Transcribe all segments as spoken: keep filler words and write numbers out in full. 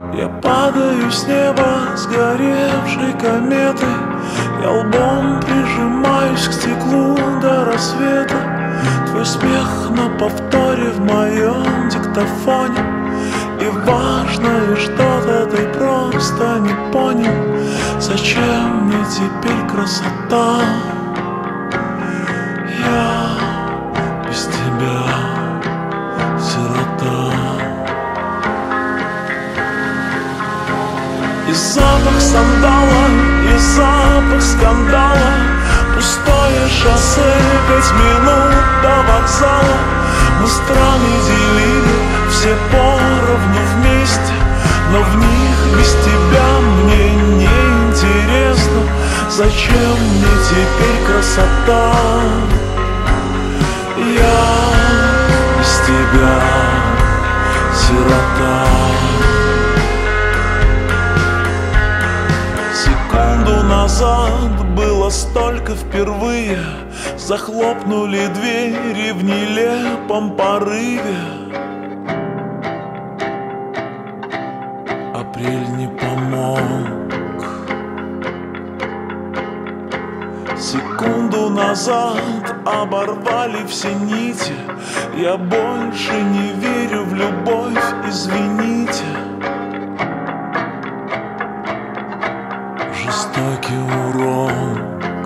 Я падаю с неба сгоревшей кометой, я лбом прижимаюсь к стеклу до рассвета. Твой смех на повторе в моем диктофоне, и важное что-то ты просто не понял. Зачем мне теперь красота? Я без тебя сирота. И запах сандала, и запах скандала, пустое шоссе, пять минут до вокзала. Мы страны делили все поровну вместе, но в них без тебя мне не интересно. Зачем мне теперь красота? Я без тебя сирота. Секунду назад было столько впервые, захлопнули двери в нелепом порыве. Апрель не помог. Секунду назад оборвали все нити. Я больше не верю в любовь, извините. Жестокий урок.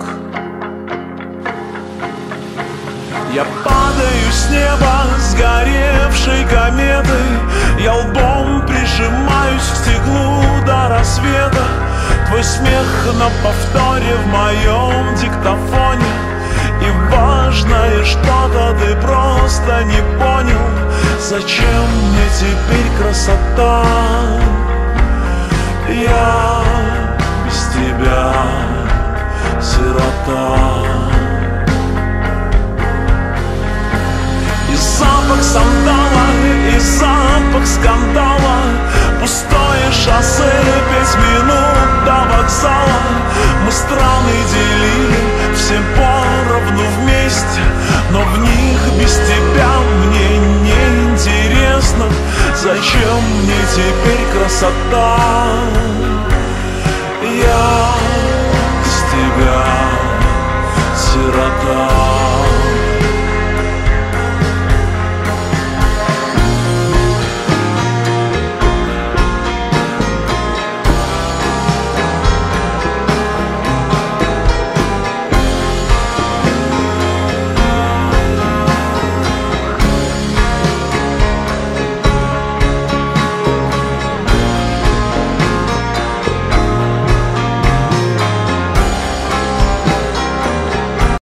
Я падаю с неба сгоревшей кометой, я лбом прижимаюсь к стеклу до рассвета. Твой смех на повторе в моем диктофоне, и важное что-то ты просто не понял. Зачем мне теперь красота? Я без тебя сирота. И запах сандала, и запах скандала, пустое шоссе, пять минут до вокзала. Мы страны делили все поровну вместе, но в них без тебя мне не интересно. Зачем мне теперь красота? Я без тебя сирота.